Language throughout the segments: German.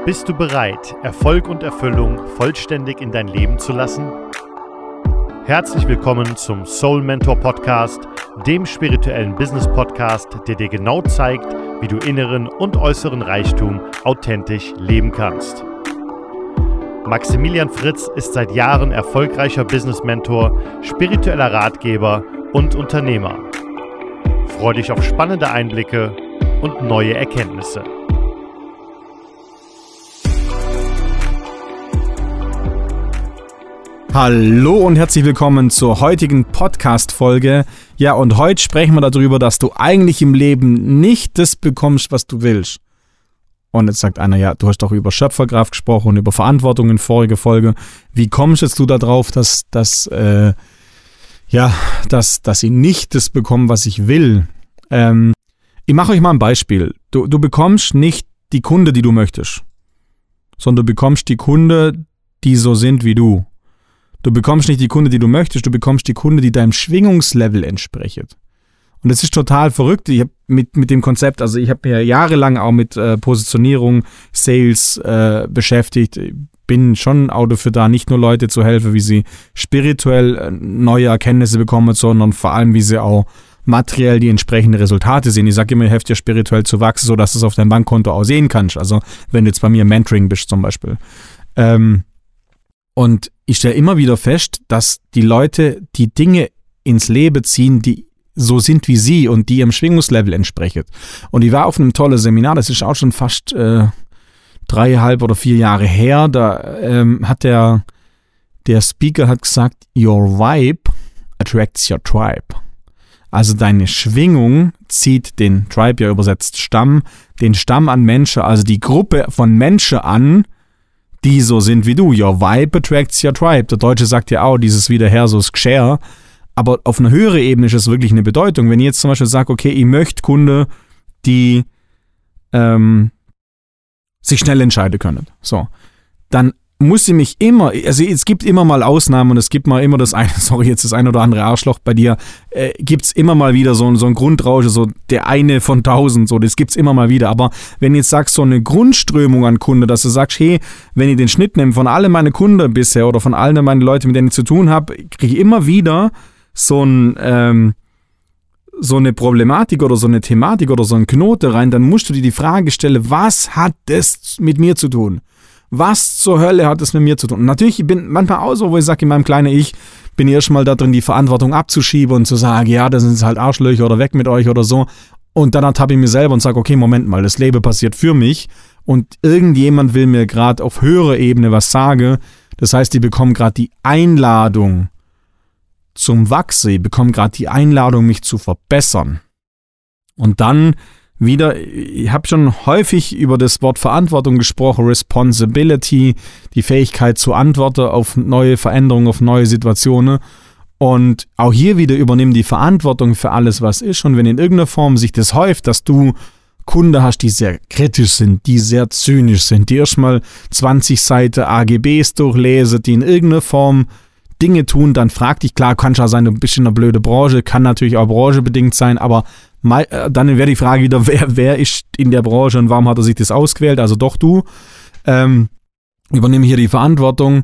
Bist du bereit, Erfolg und Erfüllung vollständig in dein Leben zu lassen? Herzlich willkommen zum Soul Mentor Podcast, dem spirituellen Business Podcast, der dir genau zeigt, wie du inneren und äußeren Reichtum authentisch leben kannst. Maximilian Fritz ist seit Jahren erfolgreicher Business Mentor, spiritueller Ratgeber und Unternehmer. Freue dich auf spannende Einblicke und neue Erkenntnisse. Hallo und herzlich willkommen zur heutigen Podcast-Folge. Ja, und heute sprechen wir darüber, dass du eigentlich im Leben nicht das bekommst, was du willst. Und jetzt sagt einer, ja, du hast doch über Schöpferkraft gesprochen und über Verantwortung in voriger Folge. Wie kommst jetzt du da drauf, dass ich nicht das bekomme, was ich will? Ich mache euch mal ein Beispiel. Du bekommst nicht die Kunde, die du möchtest, sondern du bekommst die Kunde, die so sind wie du. Du bekommst nicht die Kunde, die du möchtest, du bekommst die Kunde, die deinem Schwingungslevel entspricht. Und das ist total verrückt. Ich habe mit dem Konzept, also ich habe mir jahrelang auch mit Positionierung, Sales beschäftigt. Ich bin schon auch dafür da, nicht nur Leute zu helfen, wie sie spirituell neue Erkenntnisse bekommen, sondern vor allem, wie sie auch materiell die entsprechenden Resultate sehen. Ich sage immer, ich helfe dir spirituell zu wachsen, sodass du es auf deinem Bankkonto auch sehen kannst. Also wenn du jetzt bei mir im Mentoring bist zum Beispiel. Und ich stelle immer wieder fest, dass die Leute die Dinge ins Leben ziehen, die so sind wie sie und die ihrem Schwingungslevel entsprechen. Und ich war auf einem tollen Seminar, das ist auch schon fast 3,5 oder 4 Jahre her. Da hat der Speaker hat gesagt, your vibe attracts your tribe. Also deine Schwingung zieht den Tribe, ja übersetzt Stamm, den Stamm an Menschen, also die Gruppe von Menschen an, die so sind wie du. Your vibe attracts your tribe. Der Deutsche sagt ja auch dieses Wiederher, so das G'schär. Aber auf einer höheren Ebene ist es wirklich eine Bedeutung. Wenn ich jetzt zum Beispiel sage, okay, ich möchte Kunden, die sich schnell entscheiden können. So, dann muss ich mich immer, also es gibt immer mal Ausnahmen und es gibt mal immer das eine, sorry, jetzt das ein oder andere Arschloch bei dir, gibt es immer mal wieder so ein Grundrauschen, so der eine von 1000, so, das gibt es immer mal wieder. Aber wenn ich jetzt sagst, so eine Grundströmung an Kunden, dass du sagst, hey, wenn ich den Schnitt nehme von allen meine Kunden bisher oder von allen meine Leute, mit denen ich zu tun habe, kriege ich immer wieder so eine Problematik oder so eine Thematik oder so einen Knoten rein, dann musst du dir die Frage stellen, was hat das mit mir zu tun? Was zur Hölle hat das mit mir zu tun? Und natürlich, ich bin manchmal auch so, wo ich sage, in meinem kleinen Ich bin ich erstmal da drin, die Verantwortung abzuschieben und zu sagen, ja, das sind halt Arschlöcher oder weg mit euch oder so. Und dann ertappe ich mir selber und sage, okay, Moment mal, das Leben passiert für mich und irgendjemand will mir gerade auf höherer Ebene was sagen. Das heißt, die bekommen gerade die Einladung zum Wachsen, ich bekomme gerade die Einladung, mich zu verbessern. Und dann wieder, ich habe schon häufig über das Wort Verantwortung gesprochen, Responsibility, die Fähigkeit zu antworten auf neue Veränderungen, auf neue Situationen. Und auch hier wieder übernimm die Verantwortung für alles, was ist. Und wenn in irgendeiner Form sich das häuft, dass du Kunden hast, die sehr kritisch sind, die sehr zynisch sind, die erstmal 20 Seiten AGBs durchlesen, die in irgendeiner Form Dinge tun, dann frag dich, klar, kann schon sein, du bist in einer blöden Branche, kann natürlich auch branchenbedingt sein, aber dann wäre die Frage wieder, wer ist in der Branche und warum hat er sich das ausgewählt? Also doch du. Übernehme hier die Verantwortung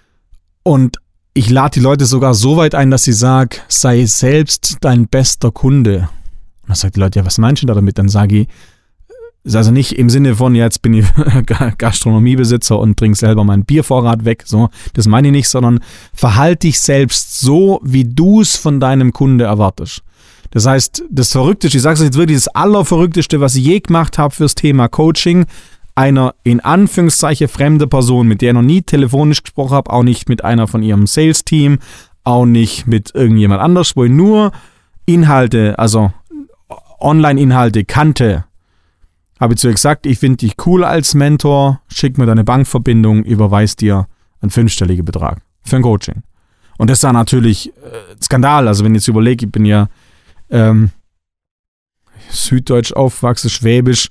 und ich lade die Leute sogar so weit ein, dass ich sage, sei selbst dein bester Kunde. Und dann sagt die Leute, ja, was meinst du damit? Dann sage ich, ist also nicht im Sinne von, jetzt bin ich Gastronomiebesitzer und trinke selber meinen Biervorrat weg, so, das meine ich nicht, sondern verhalte dich selbst so, wie du es von deinem Kunde erwartest. Das heißt, das Verrückteste, ich sage es jetzt wirklich, das Allerverrückteste, was ich je gemacht habe fürs Thema Coaching, einer in Anführungszeichen fremde Person, mit der ich noch nie telefonisch gesprochen habe, auch nicht mit einer von ihrem Sales-Team, auch nicht mit irgendjemand anders, wo ich nur Inhalte, also Online-Inhalte kannte, habe ich zu ihr gesagt, ich finde dich cool als Mentor, schick mir deine Bankverbindung, überweis dir einen 5-stelligen Betrag für ein Coaching. Und das war natürlich Skandal, also wenn ich jetzt überlege, ich bin ja süddeutsch aufgewachsen, schwäbisch,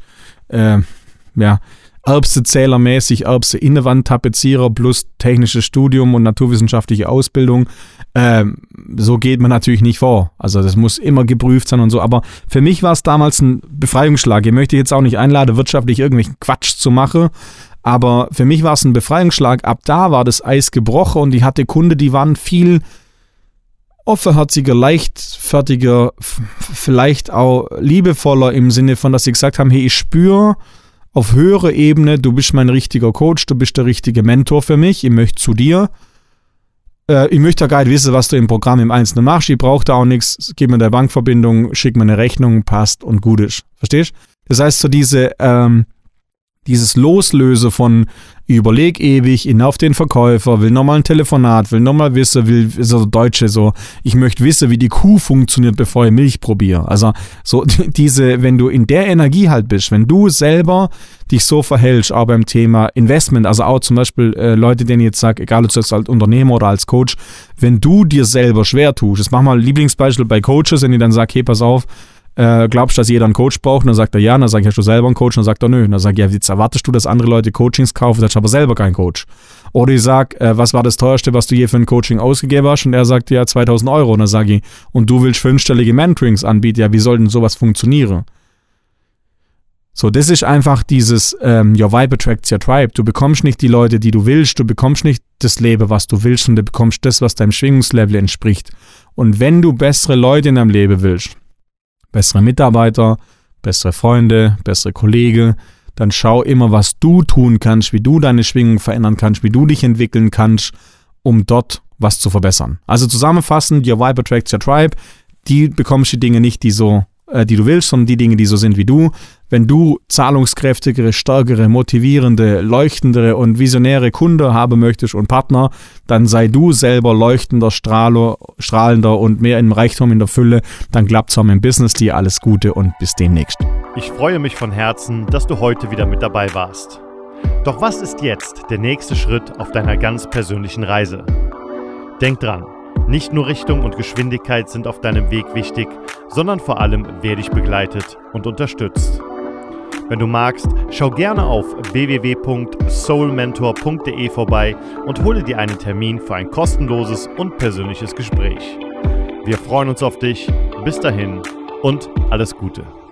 Erbsezählermäßig, Erbse-Innenwandtapezierer plus technisches Studium und naturwissenschaftliche Ausbildung. So geht man natürlich nicht vor. Also das muss immer geprüft sein und so. Aber für mich war es damals ein Befreiungsschlag. Ich möchte jetzt auch nicht einladen, wirtschaftlich irgendwelchen Quatsch zu machen. Aber für mich war es ein Befreiungsschlag. Ab da war das Eis gebrochen und ich hatte Kunden, die waren viel offenherziger, leichtfertiger, vielleicht auch liebevoller im Sinne von, dass sie gesagt haben, hey, ich spüre auf höherer Ebene, du bist mein richtiger Coach, du bist der richtige Mentor für mich, ich möchte zu dir. Ich möchte ja gar nicht wissen, was du im Programm im Einzelnen machst, ich brauche da auch nichts, gib mir eine Bankverbindung, schick mir eine Rechnung, passt und gut ist. Verstehst du? Das heißt, so dieses Loslösen von, ich überleg ewig, ich auf den Verkäufer, will nochmal ein Telefonat, will nochmal wissen, will so Deutsche so, ich möchte wissen, wie die Kuh funktioniert, bevor ich Milch probiere. Also so wenn du in der Energie halt bist, wenn du selber dich so verhältst, auch beim Thema Investment, also auch zum Beispiel Leute, denen ich jetzt sage, egal ob du jetzt als Unternehmer oder als Coach, wenn du dir selber schwer tust, das mach mal ein Lieblingsbeispiel bei Coaches, wenn ich dann sage, hey, pass auf, glaubst du, dass jeder einen Coach braucht? Und dann sagt er ja, und dann sage ich, hast du selber einen Coach? Und dann sagt er nö. Und dann sage ich, ja, jetzt erwartest du, dass andere Leute Coachings kaufen, dann hast du aber selber keinen Coach. Oder ich sage, was war das teuerste, was du je für ein Coaching ausgegeben hast? Und er sagt, ja, 2.000 €. Und dann sage ich, und du willst 5-stellige Mentorings anbieten, ja, wie soll denn sowas funktionieren? So, das ist einfach dieses your vibe attracts your tribe. Du bekommst nicht die Leute, die du willst, du bekommst nicht das Leben, was du willst, und du bekommst das, was deinem Schwingungslevel entspricht. Und wenn du bessere Leute in deinem Leben willst, bessere Mitarbeiter, bessere Freunde, bessere Kollegen, dann schau immer, was du tun kannst, wie du deine Schwingung verändern kannst, wie du dich entwickeln kannst, um dort was zu verbessern. Also zusammenfassend, your vibe attracts your tribe, die bekommst die Dinge nicht, die du willst, sondern die Dinge, die so sind wie du. Wenn du zahlungskräftigere, stärkere, motivierende, leuchtendere und visionäre Kunden haben möchtest und Partner, dann sei du selber leuchtender, strahlender und mehr im Reichtum, in der Fülle. Dann klappt's auch im Business. Dir alles Gute und bis demnächst. Ich freue mich von Herzen, dass du heute wieder mit dabei warst. Doch was ist jetzt der nächste Schritt auf deiner ganz persönlichen Reise? Denk dran, nicht nur Richtung und Geschwindigkeit sind auf deinem Weg wichtig, sondern vor allem, wer dich begleitet und unterstützt. Wenn du magst, schau gerne auf www.soulmentor.de vorbei und hole dir einen Termin für ein kostenloses und persönliches Gespräch. Wir freuen uns auf dich. Bis dahin und alles Gute.